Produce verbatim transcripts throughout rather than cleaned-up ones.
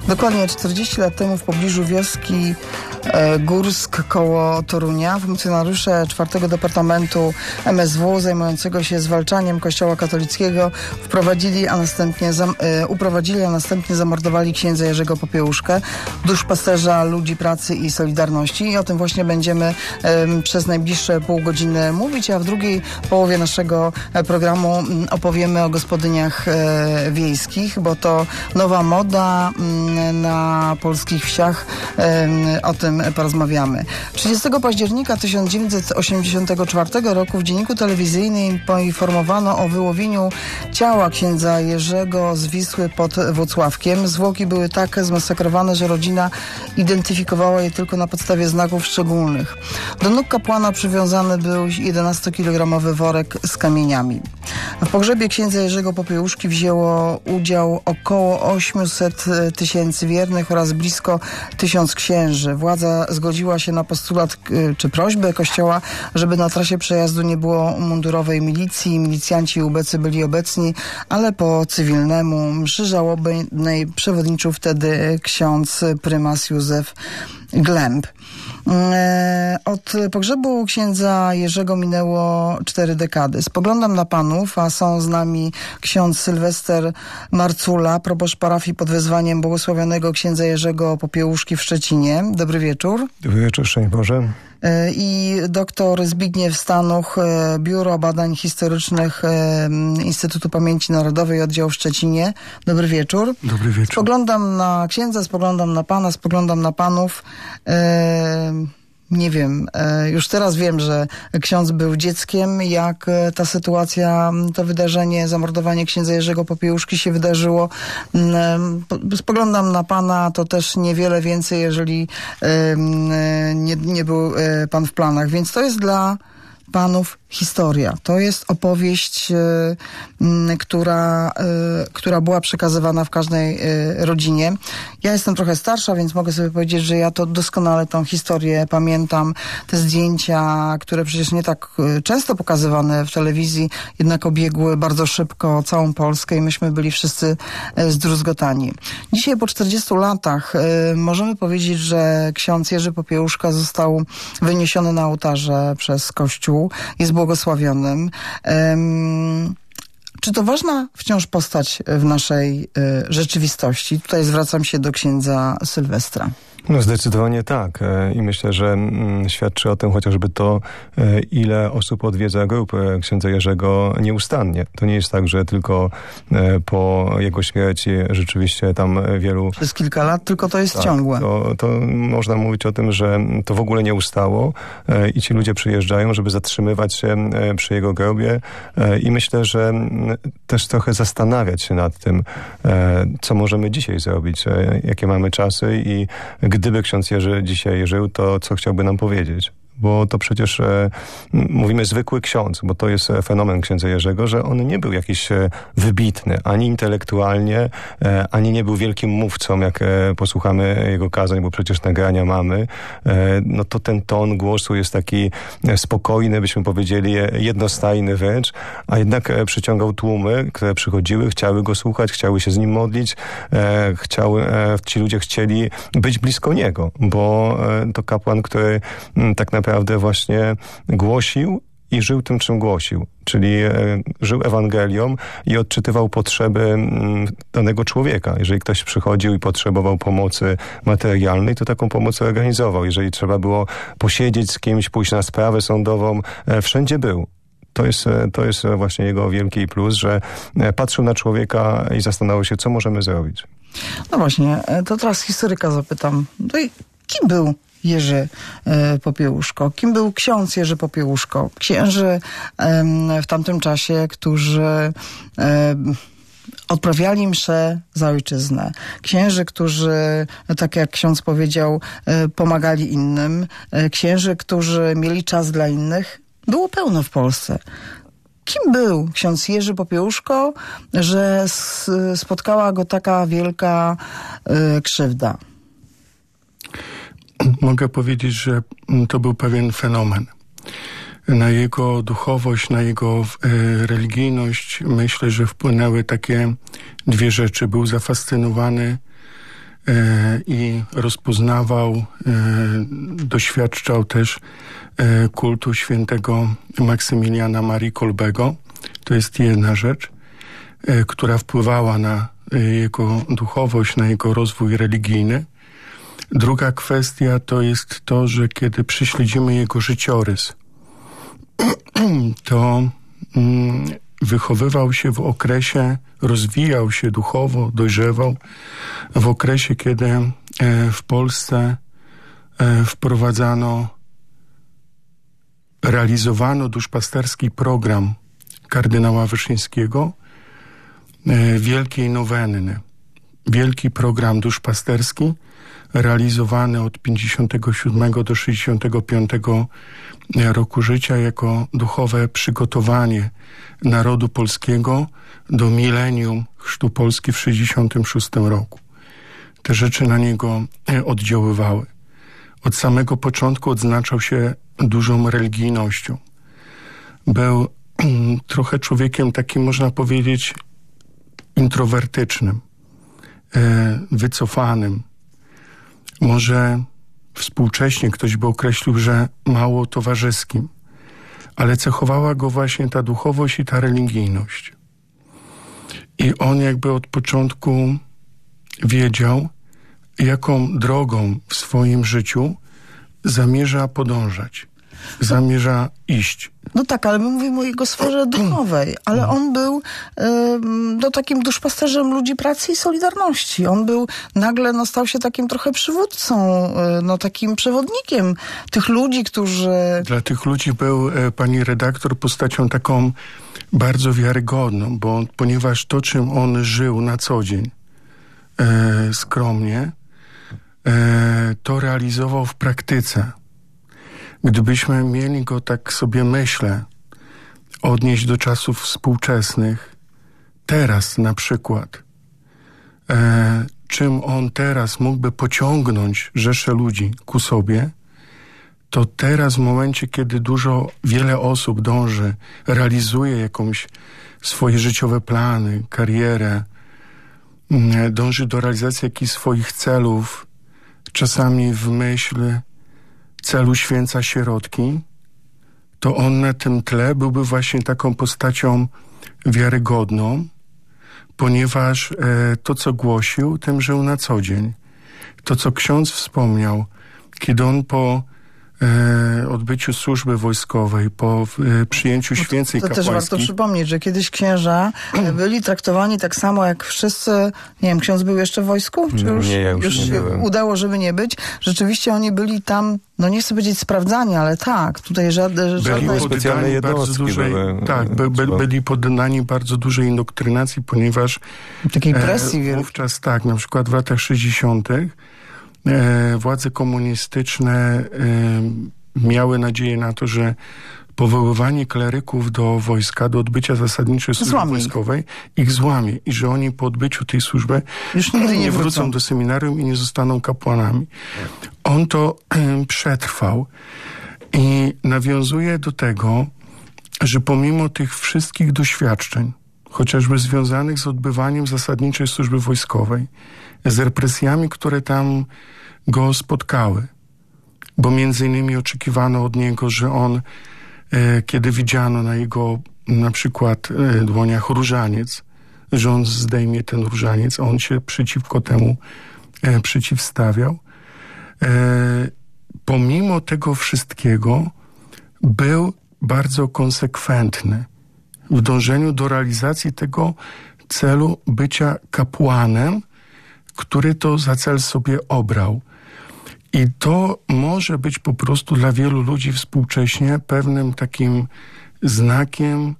Dokładnie czterdzieści lat temu w pobliżu wioski e, Górsk koło Torunia funkcjonariusze czwartego Departamentu M S W zajmującego się zwalczaniem Kościoła katolickiego wprowadzili, a następnie zam, e, uprowadzili, a następnie zamordowali księdza Jerzego Popiełuszkę, duszpasterza Ludzi Pracy i Solidarności. I o tym właśnie będziemy e, przez najbliższe pół godziny mówić, a w drugiej połowie naszego programu m, opowiemy o gospodyniach e, wiejskich, bo to nowa moda m, na polskich wsiach. O tym porozmawiamy. trzydziestego października tysiąc dziewięćset osiemdziesiątego czwartego roku w dzienniku telewizyjnym poinformowano o wyłowieniu ciała księdza Jerzego z Wisły pod Włocławkiem. Zwłoki były tak zmasakrowane, że rodzina identyfikowała je tylko na podstawie znaków szczególnych. Do nóg kapłana przywiązany był jedenastokilogramowy worek z kamieniami. W pogrzebie księdza Jerzego Popiełuszki wzięło udział około osiemset tysięcy wiernych oraz blisko tysiąc księży. Władza zgodziła się na postulat czy prośbę Kościoła, żeby na trasie przejazdu nie było mundurowej milicji. Milicjanci i ubecy byli obecni, ale po cywilnemu. Mszy żałobnej przewodniczył wtedy ksiądz prymas Józef Glemb. Od pogrzebu księdza Jerzego minęło cztery dekady. Spoglądam na panów, a są z nami ksiądz Sylwester Marcula, proboszcz parafii pod wezwaniem błogosławionego księdza Jerzego Popiełuszki w Szczecinie. Dobry wieczór. Dobry wieczór, szczęść Boże. I doktor Zbigniew Stanuch, Biuro Badań Historycznych Instytutu Pamięci Narodowej, oddział w Szczecinie. Dobry wieczór. Dobry wieczór. Spoglądam na księdza, spoglądam na pana, spoglądam na panów. Nie wiem, już teraz wiem, że ksiądz był dzieckiem, jak ta sytuacja, to wydarzenie, zamordowanie księdza Jerzego Popiełuszki się wydarzyło. Spoglądam na pana, to też niewiele więcej, jeżeli nie, nie był pan w planach, więc to jest dla panów historia. To jest opowieść, y, która, y, która była przekazywana w każdej y, rodzinie. Ja jestem trochę starsza, więc mogę sobie powiedzieć, że ja to doskonale tą historię pamiętam. Te zdjęcia, które przecież nie tak y, często pokazywane w telewizji, jednak obiegły bardzo szybko całą Polskę i myśmy byli wszyscy y, zdruzgotani. Dzisiaj po czterdziestu latach y, możemy powiedzieć, że ksiądz Jerzy Popiełuszka został wyniesiony na ołtarze przez Kościół. Jest błogosławionym. Um, czy to ważna wciąż postać w naszej y, rzeczywistości? Tutaj zwracam się do księdza Sylwestra. No zdecydowanie tak. I myślę, że mm, świadczy o tym chociażby to, ile osób odwiedza grób księdza Jerzego nieustannie. To nie jest tak, że tylko po jego śmierci rzeczywiście tam wielu... Przez kilka lat, tylko to jest tak, ciągłe. To, to można mówić o tym, że to w ogóle nie ustało i ci ludzie przyjeżdżają, żeby zatrzymywać się przy jego grobie i myślę, że też trochę zastanawiać się nad tym, co możemy dzisiaj zrobić, jakie mamy czasy i gdyby ksiądz Jerzy dzisiaj żył, to co chciałby nam powiedzieć? Bo to przecież e, mówimy zwykły ksiądz, bo to jest fenomen księdza Jerzego, że on nie był jakiś e, wybitny, ani intelektualnie, e, ani nie był wielkim mówcą, jak e, posłuchamy jego kazań, bo przecież nagrania mamy. E, no to ten ton głosu jest taki spokojny, byśmy powiedzieli, jednostajny wręcz, a jednak e, przyciągał tłumy, które przychodziły, chciały go słuchać, chciały się z nim modlić, e, chciały, e, ci ludzie chcieli być blisko niego, bo e, to kapłan, który m, tak naprawdę naprawdę właśnie głosił i żył tym, czym głosił. Czyli e, żył Ewangelią i odczytywał potrzeby m, danego człowieka. Jeżeli ktoś przychodził i potrzebował pomocy materialnej, to taką pomoc organizował. Jeżeli trzeba było posiedzieć z kimś, pójść na sprawę sądową, e, wszędzie był. To jest, to jest właśnie jego wielki plus, że patrzył na człowieka i zastanawiał się, co możemy zrobić. No właśnie, to teraz historyka zapytam. No i kim był Jerzy e, Popiełuszko? Kim był ksiądz Jerzy Popiełuszko? Księży e, w tamtym czasie, którzy e, odprawiali msze za ojczyznę. Księży, którzy, tak jak ksiądz powiedział, e, pomagali innym. E, księży, którzy mieli czas dla innych. Było pełno w Polsce. Kim był ksiądz Jerzy Popiełuszko, że spotkała go taka wielka e, krzywda? Mogę powiedzieć, że to był pewien fenomen. Na jego duchowość, na jego e, religijność myślę, że wpłynęły takie dwie rzeczy. Był zafascynowany i rozpoznawał, doświadczał też kultu świętego Maksymiliana Marii Kolbego. To jest jedna rzecz, która wpływała na jego duchowość, na jego rozwój religijny. Druga kwestia to jest to, że kiedy prześledzimy jego życiorys, to mm, wychowywał się w okresie, rozwijał się duchowo, dojrzewał w okresie, kiedy e, w Polsce e, wprowadzano, realizowano duszpasterski program kardynała Wyszyńskiego, e, Wielkiej Nowenny. Wielki program duszpasterski realizowany od pięćdziesiątego siódmego do sześćdziesiątego piątego roku życia jako duchowe przygotowanie narodu polskiego do milenium chrztu Polski w sześćdziesiątym szóstym roku. Te rzeczy na niego oddziaływały. Od samego początku odznaczał się dużą religijnością. Był trochę człowiekiem takim, można powiedzieć, introwertycznym, wycofanym. Może współcześnie ktoś by określił, że mało towarzyskim, ale cechowała go właśnie ta duchowość i ta religijność. I on jakby od początku wiedział, jaką drogą w swoim życiu zamierza podążać, zamierza iść. No tak, ale my mówimy o jego sferze duchowej, ale on był y, no, takim duszpasterzem ludzi pracy i Solidarności. On był, nagle no, stał się takim trochę przywódcą, y, no takim przewodnikiem tych ludzi, którzy... Dla tych ludzi był, e, pani redaktor, postacią taką bardzo wiarygodną, bo ponieważ to, czym on żył na co dzień, e, skromnie, e, to realizował w praktyce. Gdybyśmy mieli go, tak sobie myślę, odnieść do czasów współczesnych, teraz na przykład, e, czym on teraz mógłby pociągnąć rzeszę ludzi ku sobie, to teraz w momencie, kiedy dużo, wiele osób dąży, realizuje jakąś swoje życiowe plany, karierę, e, dąży do realizacji jakichś swoich celów, czasami w myśl celu święca środki, to on na tym tle byłby właśnie taką postacią wiarygodną, ponieważ e, to, co głosił, tym żył na co dzień. To, co ksiądz wspomniał, kiedy on po e, odbyciu służby wojskowej, po e, przyjęciu święcej to, to kapłańskiej... też warto przypomnieć, że kiedyś księża byli traktowani tak samo jak wszyscy. Nie wiem, ksiądz był jeszcze w wojsku? Czy już, nie, ja już, już nie się byłem. udało, żeby nie być? Rzeczywiście oni byli tam, no nie chcę powiedzieć sprawdzani, ale tak, tutaj żadne... Byli żadne... specjalne jednostki dużej, były, tak, by, by, byli poddani bardzo dużej indoktrynacji, ponieważ takiej presji. E, wówczas tak, na przykład w latach sześćdziesiątych e, władze komunistyczne e, miały nadzieję na to, że powoływanie kleryków do wojska, do odbycia zasadniczej służby Złamie. wojskowej ich złamie i że oni po odbyciu tej służby Już nigdy nie wrócą wrócą do seminarium i nie zostaną kapłanami. On to e, przetrwał i nawiązuje do tego, że pomimo tych wszystkich doświadczeń, chociażby związanych z odbywaniem zasadniczej służby wojskowej, z represjami, które tam go spotkały, bo między innymi oczekiwano od niego, że on, e, kiedy widziano na jego na przykład e, dłoniach różaniec, że on zdejmie ten różaniec, on się przeciwko temu e, przeciwstawiał. E, pomimo tego wszystkiego był bardzo konsekwentny w dążeniu do realizacji tego celu bycia kapłanem, który to za cel sobie obrał. I to może być po prostu dla wielu ludzi współcześnie pewnym takim znakiem,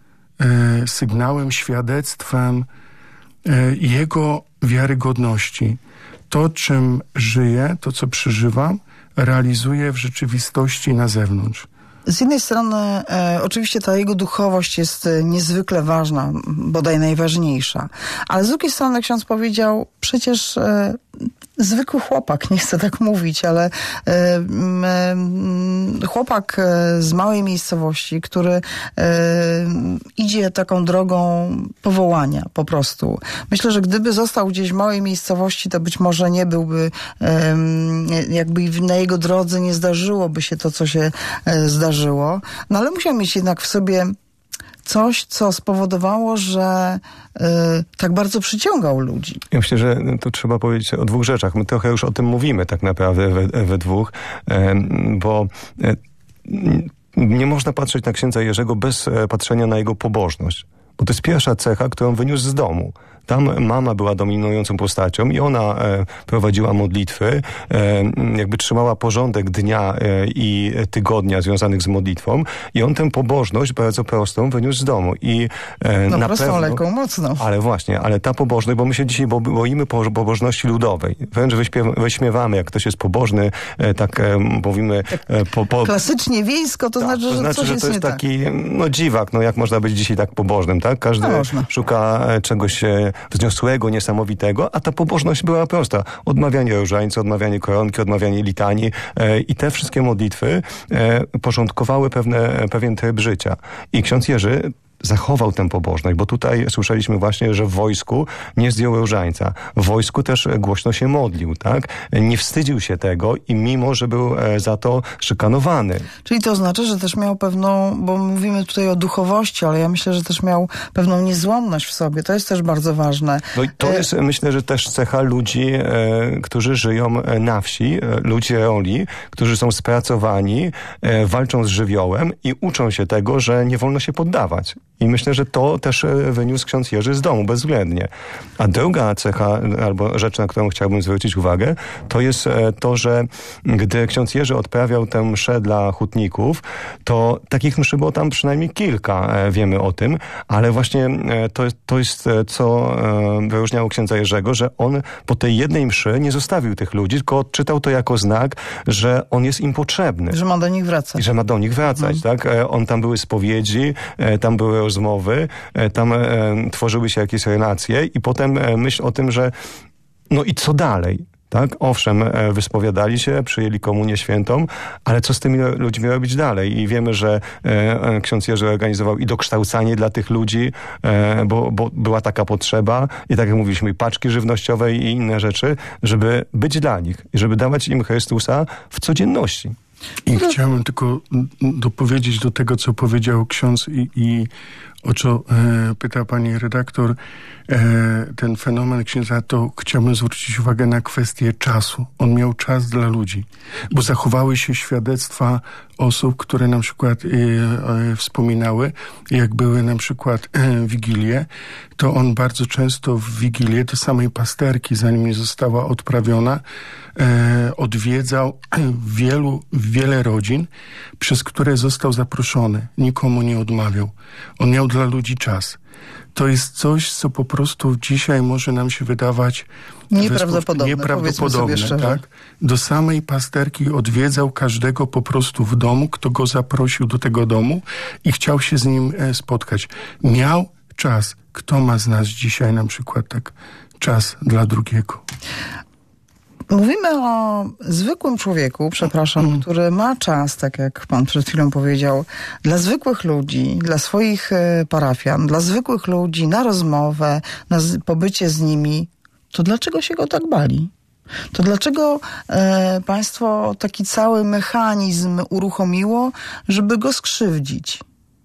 e, sygnałem, świadectwem e, jego wiarygodności. To, czym żyję, to, co przeżywam, realizuję w rzeczywistości na zewnątrz. Z jednej strony e, oczywiście ta jego duchowość jest e, niezwykle ważna, bodaj najważniejsza, ale z drugiej strony ksiądz powiedział, przecież e, zwykły chłopak, nie chcę tak mówić, ale y, y, chłopak z małej miejscowości, który y, idzie taką drogą powołania po prostu. Myślę, że gdyby został gdzieś w małej miejscowości, to być może nie byłby, y, jakby na jego drodze nie zdarzyłoby się to, co się y, zdarzyło. No ale musiał mieć jednak w sobie coś, co spowodowało, że y, tak bardzo przyciągał ludzi. Ja myślę, że to trzeba powiedzieć o dwóch rzeczach. My trochę już o tym mówimy tak naprawdę we, we dwóch, bo nie można patrzeć na księdza Jerzego bez patrzenia na jego pobożność. Bo to jest pierwsza cecha, którą wyniósł z domu. Tam mama była dominującą postacią i ona e, prowadziła modlitwy, e, jakby trzymała porządek dnia e, i tygodnia związanych z modlitwą i on tę pobożność bardzo prostą wyniósł z domu. I, e, no na prostą, pewno, lekką, mocną. Ale właśnie, ale ta pobożność, bo my się dzisiaj bo, boimy pobożności ludowej. Wręcz wyśpiew, wyśmiewamy, jak ktoś jest pobożny, e, tak e, mówimy... E, po, po, klasycznie wiejsko, to tak, znaczy, że to znaczy, coś że jest to jest nie taki, tak. no dziwak, no jak można być dzisiaj tak pobożnym, tak? Każdy no można. szuka czegoś wzniosłego, niesamowitego, a ta pobożność była prosta. Odmawianie różańca, odmawianie koronki, odmawianie litanii e, i te wszystkie modlitwy e, porządkowały pewne, pewien tryb życia. I ksiądz Jerzy zachował tę pobożność, bo tutaj słyszeliśmy właśnie, że w wojsku nie zdjął różańca. W wojsku też głośno się modlił, tak? Nie wstydził się tego i mimo, że był za to szykanowany. Czyli to oznacza, że też miał pewną, bo mówimy tutaj o duchowości, ale ja myślę, że też miał pewną niezłomność w sobie. To jest też bardzo ważne. No i to jest, myślę, że też cecha ludzi, e, którzy żyją na wsi, e, ludzi roli, którzy są spracowani, e, walczą z żywiołem i uczą się tego, że nie wolno się poddawać. I myślę, że to też wyniósł ksiądz Jerzy z domu, bezwzględnie. A druga cecha, albo rzecz, na którą chciałbym zwrócić uwagę, to jest to, że gdy ksiądz Jerzy odprawiał tę mszę dla hutników, to takich mszy było tam przynajmniej kilka, wiemy o tym, ale właśnie to, to jest, co wyróżniało księdza Jerzego, że on po tej jednej mszy nie zostawił tych ludzi, tylko odczytał to jako znak, że on jest im potrzebny. Że ma do nich wracać. I że ma do nich wracać, hmm. tak? On tam były spowiedzi, tam były rozmowy, tam e, tworzyły się jakieś relacje i potem e, myśl o tym, że no i co dalej? Tak? Owszem, e, wyspowiadali się, przyjęli komunię świętą, ale co z tymi ludźmi robić dalej? I wiemy, że e, ksiądz Jerzy organizował i dokształcanie dla tych ludzi, e, bo, bo była taka potrzeba i tak jak mówiliśmy, i paczki żywnościowe i inne rzeczy, żeby być dla nich i żeby dawać im Chrystusa w codzienności. I chciałem tylko dopowiedzieć do tego, co powiedział ksiądz i, i o co e, pyta pani redaktor, e, ten fenomen księdza, to chciałbym zwrócić uwagę na kwestię czasu. On miał czas dla ludzi, bo zachowały się świadectwa osób, które na przykład e, e, wspominały, jak były na przykład e, wigilie, to on bardzo często w wigilię do samej pasterki, zanim nie została odprawiona, e, odwiedzał wielu, wiele rodzin, przez które został zaproszony. Nikomu nie odmawiał. On miał dla ludzi czas. To jest coś, co po prostu dzisiaj może nam się wydawać nieprawdopodobne, nieprawdopodobne tak? Do samej pasterki odwiedzał każdego po prostu w domu, kto go zaprosił do tego domu i chciał się z nim spotkać. Miał czas. Kto ma z nas dzisiaj na przykład tak czas dla drugiego? Mówimy o zwykłym człowieku, przepraszam, mm. który ma czas, tak jak pan przed chwilą powiedział, dla zwykłych ludzi, dla swoich parafian, dla zwykłych ludzi, na rozmowę, na pobycie z nimi. To dlaczego się go tak bali? To dlaczego e, państwo taki cały mechanizm uruchomiło, żeby go skrzywdzić?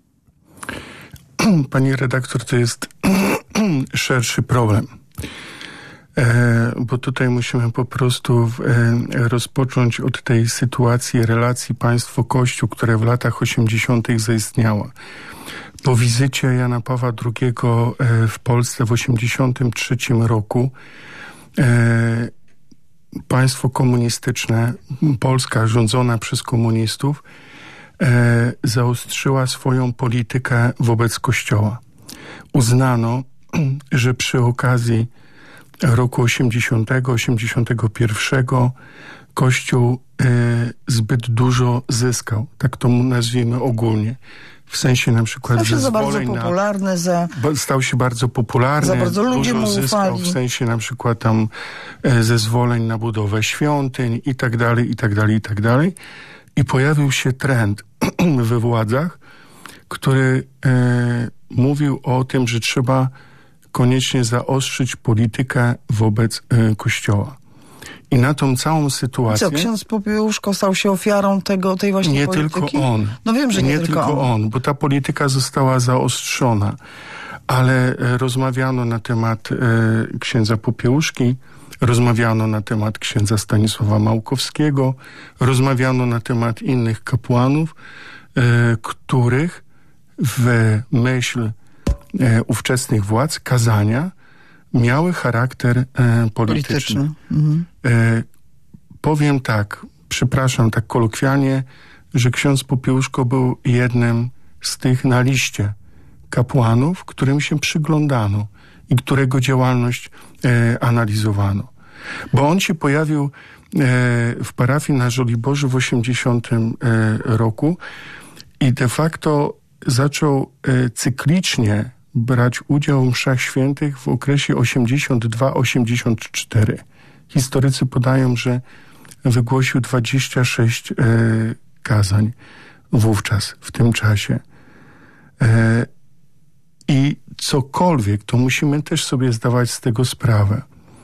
Pani redaktor, to jest szerszy problem. E, bo tutaj musimy po prostu e, rozpocząć od tej sytuacji relacji państwo-kościół, które w latach osiemdziesiątych zaistniała. Po wizycie Jana Pawła drugiego e, w Polsce w osiemdziesiątym trzecim roku e, państwo komunistyczne, Polska rządzona przez komunistów, e, zaostrzyła swoją politykę wobec Kościoła. Uznano, że przy okazji roku osiemdziesiątego, osiemdziesiątego pierwszego Kościół e, zbyt dużo zyskał, tak to mu nazwijmy ogólnie. W sensie na przykład stał się za bardzo na, popularny, za... Stał się bardzo popularny, za bardzo ludzie dużo mu zyskał ufali. w sensie na przykład tam e, zezwoleń na budowę świątyń i tak dalej, i tak dalej, i tak dalej. I pojawił się trend we władzach, który e, mówił o tym, że trzeba koniecznie zaostrzyć politykę wobec e, Kościoła. I na tą całą sytuację... Co, ksiądz Popiełuszko stał się ofiarą tego, tej właśnie nie polityki? Nie tylko on. No wiem, że nie, nie tylko, tylko on. on, bo ta polityka została zaostrzona. Ale e, rozmawiano na temat e, księdza Popiełuszki, rozmawiano na temat księdza Stanisława Małkowskiego, rozmawiano na temat innych kapłanów, e, których w myśl e, ówczesnych władz kazania miały charakter e, polityczny. polityczny. Mhm. E, powiem tak, przepraszam tak kolokwialnie, że ksiądz Popiełuszko był jednym z tych na liście kapłanów, którym się przyglądano i którego działalność e, analizowano. Bo on się pojawił e, w parafii na Żoliborzu w osiemdziesiątym e, roku i de facto zaczął e, cyklicznie brać udział w mszach świętych w okresie osiemdziesiąt dwa osiemdziesiąt cztery. Historycy podają, że wygłosił dwadzieścia sześć e, kazań wówczas, w tym czasie. E, I cokolwiek, to musimy też sobie zdawać z tego sprawę,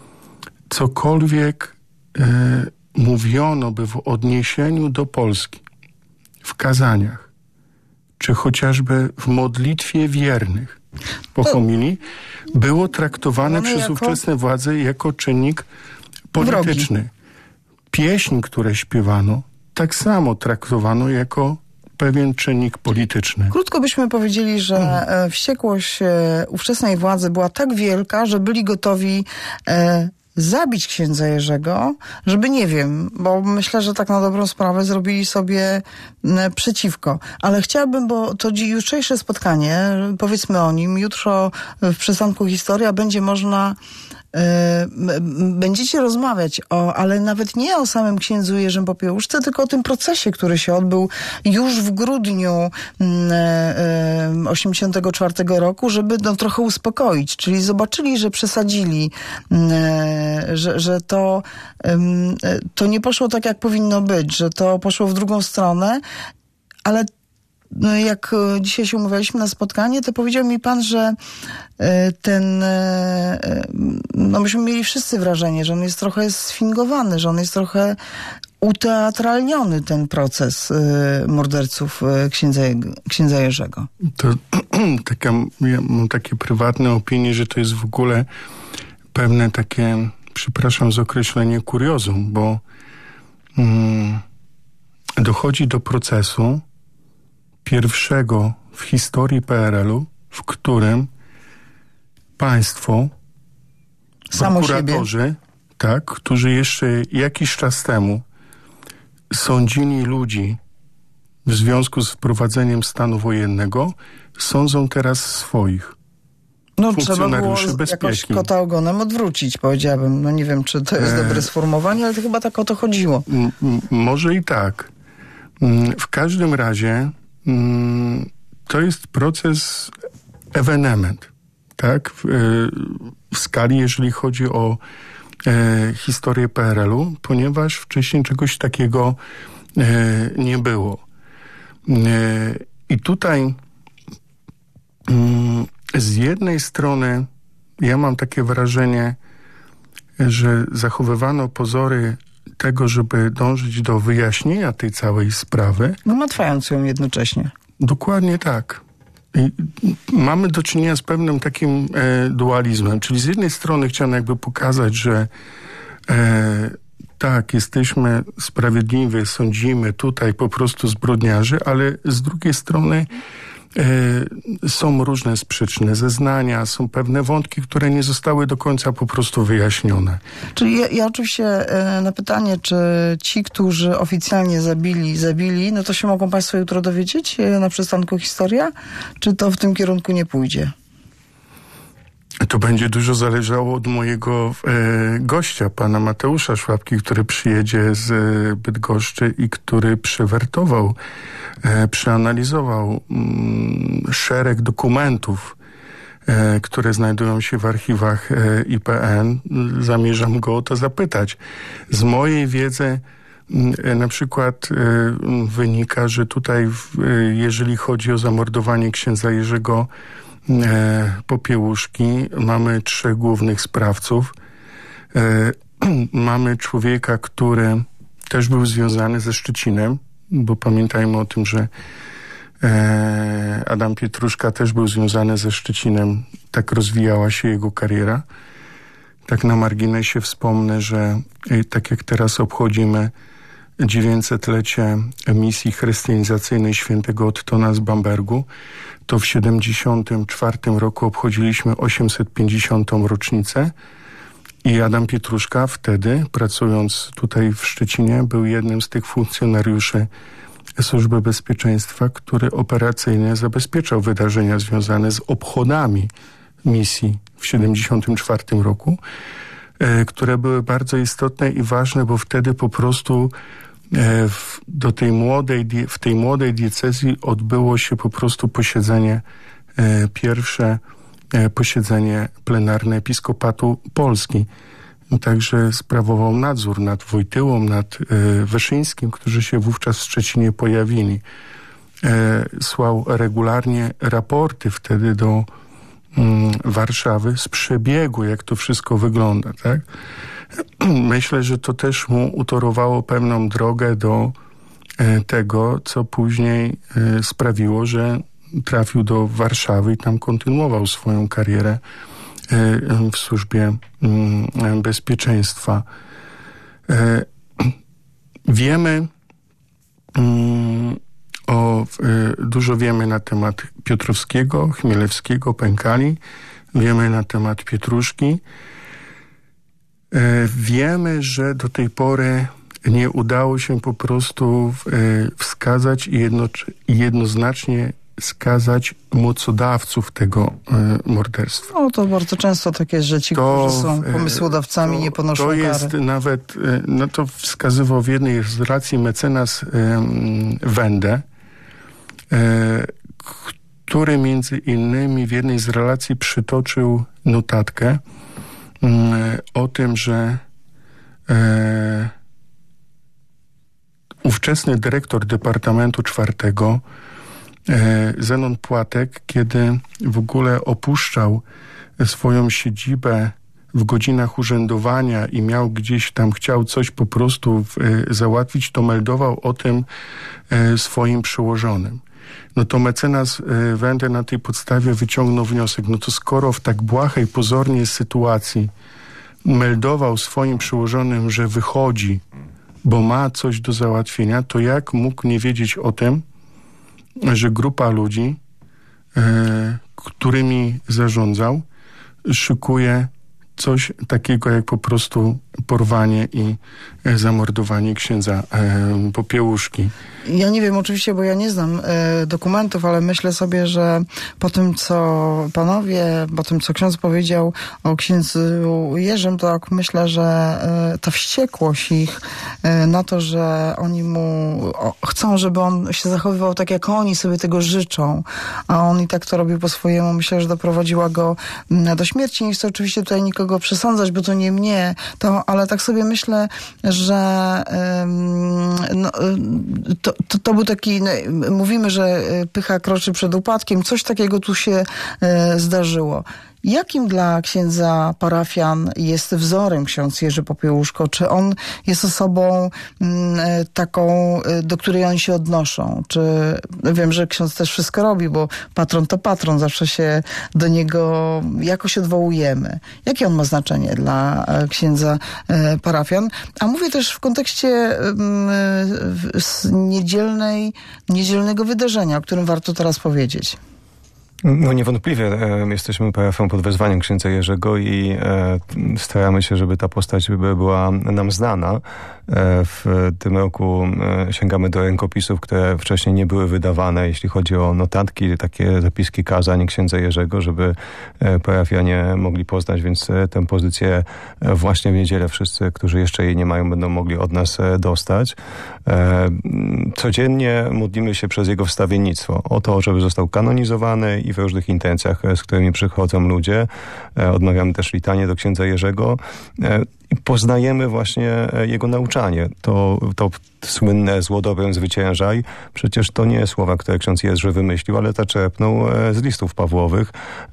cokolwiek e, mówiono by w odniesieniu do Polski, w kazaniach, czy chociażby w modlitwie wiernych po homilii, było traktowane przez jako... ówczesne władze jako czynnik polityczny. Wrogi. Pieśń, które śpiewano, tak samo traktowano jako pewien czynnik polityczny. Krótko byśmy powiedzieli, że hmm. wściekłość ówczesnej władzy była tak wielka, że byli gotowi e, zabić księdza Jerzego, żeby nie wiem, bo myślę, że tak na dobrą sprawę zrobili sobie m, przeciwko. Ale chciałabym, bo to jutrzejsze spotkanie, powiedzmy o nim, jutro w przystanku Historia będzie można będziecie rozmawiać o, ale nawet nie o samym księdzu Jerzym Popiełuszce, tylko o tym procesie, który się odbył już w grudniu osiemdziesiątego czwartego roku, żeby no, trochę uspokoić. Czyli zobaczyli, że przesadzili, że, że to, to nie poszło tak, jak powinno być, że to poszło w drugą stronę, ale no jak dzisiaj się umawialiśmy na spotkanie, to powiedział mi pan, że ten, no myśmy mieli wszyscy wrażenie, że on jest trochę sfingowany, że on jest trochę uteatralniony, ten proces morderców księdza, księdza Jerzego. To taka, ja mam takie prywatne opinie, że to jest w ogóle pewne takie, przepraszam za określenie, kuriozum, bo mm, dochodzi do procesu pierwszego w historii P R L-u, w którym państwo, Samo prokuratorzy, siebie. tak, którzy jeszcze jakiś czas temu sądzili ludzi w związku z wprowadzeniem stanu wojennego, sądzą teraz swoich. No trzeba było bezpieki. jakoś kota ogonem odwrócić, powiedziałabym. No nie wiem, czy to jest e... dobre sformułowanie, ale to chyba tak o to chodziło. M- m- może i tak. M- w każdym razie to jest proces ewenement, tak? W, w skali, jeżeli chodzi o e, historię P R L-u, ponieważ wcześniej czegoś takiego e, nie było. E, I tutaj m, z jednej strony ja mam takie wrażenie, że zachowywano pozory tego, żeby dążyć do wyjaśnienia tej całej sprawy. Ułatwiając ją jednocześnie. Dokładnie tak. I mamy do czynienia z pewnym takim e, dualizmem, czyli z jednej strony chciano jakby pokazać, że e, tak, jesteśmy sprawiedliwi, sądzimy tutaj po prostu zbrodniarzy, ale z drugiej strony e, są różne sprzeczne zeznania, są pewne wątki, które nie zostały do końca po prostu wyjaśnione. Czyli ja, ja oczywiście e, na pytanie, czy ci, którzy oficjalnie zabili, zabili, no to się mogą państwo jutro dowiedzieć e, na przystanku Historia? Czy to w tym kierunku nie pójdzie? To będzie dużo zależało od mojego e, gościa, pana Mateusza Szłapki, który przyjedzie z e, Bydgoszczy i który przewertował, e, przeanalizował mm, szereg dokumentów, e, które znajdują się w archiwach e, I P N. Zamierzam go o to zapytać. Z mojej wiedzy e, na przykład e, wynika, że tutaj, e, jeżeli chodzi o zamordowanie księdza Jerzego Popiełuszki, mamy trzech głównych sprawców. Mamy człowieka, który też był związany ze Szczecinem, bo pamiętajmy o tym, że Adam Pietruszka też był związany ze Szczecinem. Tak rozwijała się jego kariera. Tak na marginesie wspomnę, że tak jak teraz obchodzimy dziewięćsetlecie misji chrystianizacyjnej świętego Ottona z Bambergu, to w siedemdziesiątym czwartym roku obchodziliśmy osiemset pięćdziesiątą rocznicę i Adam Pietruszka wtedy, pracując tutaj w Szczecinie, był jednym z tych funkcjonariuszy Służby Bezpieczeństwa, który operacyjnie zabezpieczał wydarzenia związane z obchodami misji w siedemdziesiątym czwartym roku, które były bardzo istotne i ważne, bo wtedy po prostu w, do tej młodej, w tej młodej diecezji odbyło się po prostu posiedzenie, pierwsze posiedzenie plenarne Episkopatu Polski. Także sprawował nadzór nad Wojtyłą, nad Wyszyńskim, którzy się wówczas w Szczecinie pojawili. Słał regularnie raporty wtedy do Warszawy z przebiegu, jak to wszystko wygląda, tak? Myślę, że to też mu utorowało pewną drogę do tego, co później sprawiło, że trafił do Warszawy i tam kontynuował swoją karierę w służbie bezpieczeństwa. Wiemy o, dużo wiemy na temat Piotrowskiego, Chmielewskiego, Pękali. Wiemy na temat Pietruszki. Wiemy, że do tej pory nie udało się po prostu wskazać i jedno, jednoznacznie skazać mocodawców tego morderstwa. No to bardzo często tak jest, że ci, to, którzy są pomysłodawcami, to, nie ponoszą to kary. To jest nawet, no to wskazywał w jednej z relacji mecenas Wende, który między innymi w jednej z relacji przytoczył notatkę o tym, że e, ówczesny dyrektor Departamentu czwartego e, Zenon Płatek, kiedy w ogóle opuszczał swoją siedzibę w godzinach urzędowania i miał gdzieś tam, chciał coś po prostu e, załatwić, to meldował o tym e, swoim przełożonym. No to mecenas Wende na tej podstawie wyciągnął wniosek, no to skoro w tak błahej pozornie sytuacji meldował swoim przełożonym, że wychodzi, bo ma coś do załatwienia, to jak mógł nie wiedzieć o tym, że grupa ludzi, e, którymi zarządzał, szykuje coś takiego jak po prostu porwanie i zamordowanie księdza e, Popiełuszki. Ja nie wiem oczywiście, bo ja nie znam e, dokumentów, ale myślę sobie, że po tym, co panowie, po tym, co ksiądz powiedział o księdzu Jerzym, to myślę, że e, ta wściekłość ich e, na to, że oni mu o, chcą, żeby on się zachowywał tak, jak oni sobie tego życzą, a on i tak to robił po swojemu, myślę, że doprowadziła go do śmierci. Nie chcę oczywiście tutaj nikogo przesądzać, bo to nie mnie, to, ale tak sobie myślę, że no, to, to, to był taki, no, mówimy, że pycha kroczy przed upadkiem, coś takiego tu się zdarzyło. Jakim dla księdza parafian jest wzorem ksiądz Jerzy Popiełuszko? Czy on jest osobą m, taką, do której oni się odnoszą? Czy wiem, że ksiądz też wszystko robi, bo patron to patron, zawsze się do niego jakoś odwołujemy. Jakie on ma znaczenie dla księdza e, parafian? A mówię też w kontekście m, z niedzielnej, niedzielnego wydarzenia, o którym warto teraz powiedzieć. No niewątpliwie e, jesteśmy parafią pod wezwaniem księdza Jerzego i e, staramy się, żeby ta postać by była nam znana. W tym roku sięgamy do rękopisów, które wcześniej nie były wydawane, jeśli chodzi o notatki, takie zapiski kazań księdza Jerzego, żeby parafianie mogli poznać, więc tę pozycję właśnie w niedzielę wszyscy, którzy jeszcze jej nie mają, będą mogli od nas dostać. Codziennie modlimy się przez jego wstawiennictwo o to, żeby został kanonizowany i w różnych intencjach, z którymi przychodzą ludzie. Odmawiamy też litanię do księdza Jerzego i poznajemy właśnie jego nauczanie. To, to słynne zło dobrem zwyciężaj. Przecież to nie słowa, które ksiądz Jerzy wymyślił, ale zaczerpnął z listów Pawłowych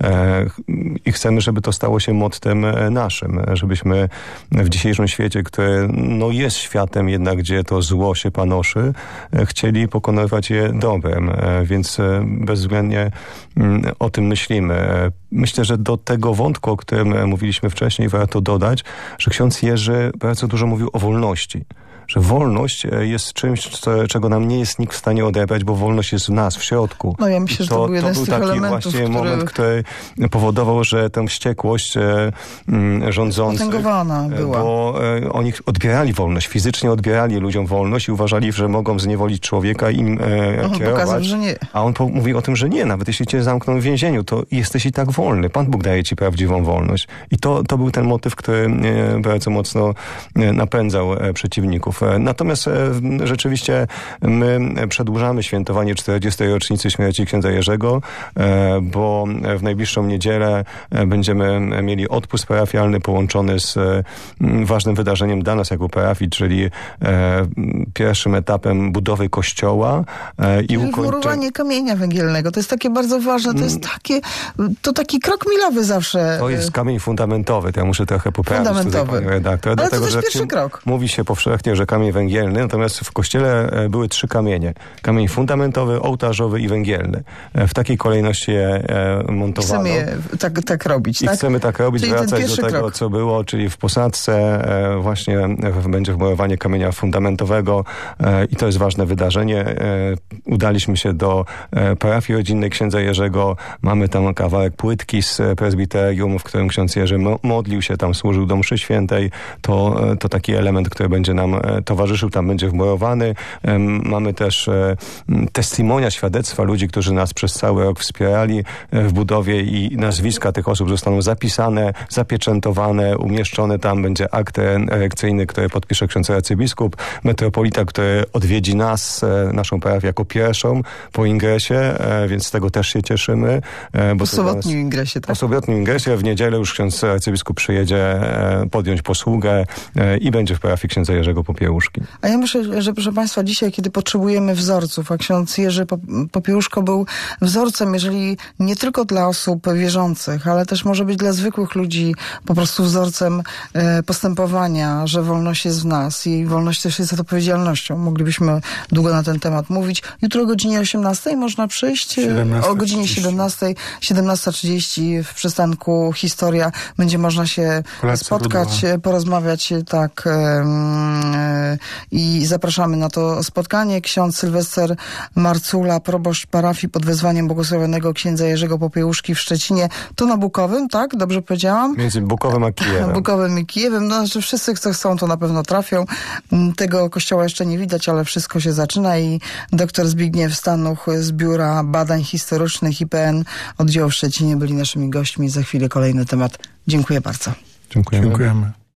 i chcemy, żeby to stało się mottem naszym, żebyśmy w dzisiejszym świecie, który no jest światem jednak, gdzie to zło się panoszy, chcieli pokonywać je dobrem, więc bezwzględnie o tym myślimy. Myślę, że do tego wątku, o którym mówiliśmy wcześniej, warto dodać, że ksiądz Jerzy bardzo dużo mówił o wolności. Że wolność jest czymś, co, czego nam nie jest nikt w stanie odebrać, bo wolność jest w nas, w środku. No ja myślę, że to, to był jeden to z był tych taki elementów, właśnie który... moment, który powodował, że tę wściekłość e, m, rządzących... Potęgowana była. Bo e, oni odbierali wolność, fizycznie odbierali ludziom wolność i uważali, że mogą zniewolić człowieka i im e, on kierować. Pokazał, że nie. A on po, mówi o tym, że nie. Nawet jeśli cię zamkną w więzieniu, to jesteś i tak wolny. Pan Bóg daje ci prawdziwą wolność. I to, to był ten motyw, który e, bardzo mocno e, napędzał e, przeciwników. E, natomiast e, rzeczywiście my przedłużamy świętowanie czterdziestej rocznicy śmierci księdza Jerzego, bo w najbliższą niedzielę będziemy mieli odpust parafialny połączony z ważnym wydarzeniem dla nas jako parafii, czyli pierwszym etapem budowy kościoła i ukończenie... Wmurowanie kamienia węgielnego. To jest takie bardzo ważne. To jest takie, to taki krok milowy zawsze. To jest kamień fundamentowy. To ja muszę trochę poprawić fundamentowy. Tutaj, panie redaktor. Ale dlatego, to też że pierwszy krok. Mówi się powszechnie, że kamień węgielny, natomiast w kościele były trzy kamienie. Kamień fundamentowy, ołtarzowy i węgielny. W takiej kolejności je montowano. Chcemy je tak, tak robić, I tak? chcemy tak robić, czyli wracać do tego, krok. co było, czyli w posadzce właśnie będzie wmurowanie kamienia fundamentowego i to jest ważne wydarzenie. Udaliśmy się do parafii rodzinnej księdza Jerzego. Mamy tam kawałek płytki z prezbiterium, w którym ksiądz Jerzy modlił się, tam służył do mszy świętej. To, to taki element, który będzie nam towarzyszył, tam będzie wmurowany. Mamy też testimonia, świadectwa ludzi, którzy nas przez cały rok wspierali w budowie i nazwiska tych osób zostaną zapisane, zapieczętowane, umieszczone. Tam będzie akt erekcyjny, który podpisze ksiądz arcybiskup, metropolita, który odwiedzi nas, naszą parafię jako pierwszą po ingresie, więc z tego też się cieszymy. Bo po sobotnim ingresie, tak? Po sobotnim ingresie, w niedzielę już ksiądz arcybiskup przyjedzie podjąć posługę i będzie w parafii księdza Jerzego Popiełuszki. A ja myślę, że proszę Państwa, dzisiaj, kiedy potrzebujemy wzorców, a ksiądz Jerzy Popiełuszko był wzorcem, jeżeli nie tylko dla osób wierzących, ale też może być dla zwykłych ludzi po prostu wzorcem e, postępowania, że wolność jest w nas i wolność też jest odpowiedzialnością. Moglibyśmy długo na ten temat mówić. Jutro o godzinie osiemnastej można przyjść, o godzinie siedemnastej, siedemnasta trzydzieści w przystanku Historia będzie można się Kolacja spotkać, Rudła. porozmawiać, tak, e, i zapraszamy na to spotkanie. Ksiądz Sylwester Marcula, proboszcz parafii pod wezwaniem błogosławionego księdza Jerzego Popiełuszki w Szczecinie. To na Bukowym, tak? Dobrze powiedziałam? Między Bukowem a Kijewem. Bukowem i Kijewem. No, że wszyscy, co chcą, to na pewno trafią. Tego kościoła jeszcze nie widać, ale wszystko się zaczyna i dr Zbigniew Stanuch z Biura Badań Historycznych I P N oddziału w Szczecinie byli naszymi gośćmi. Za chwilę kolejny temat. Dziękuję bardzo. Dziękujemy. Dziękujemy.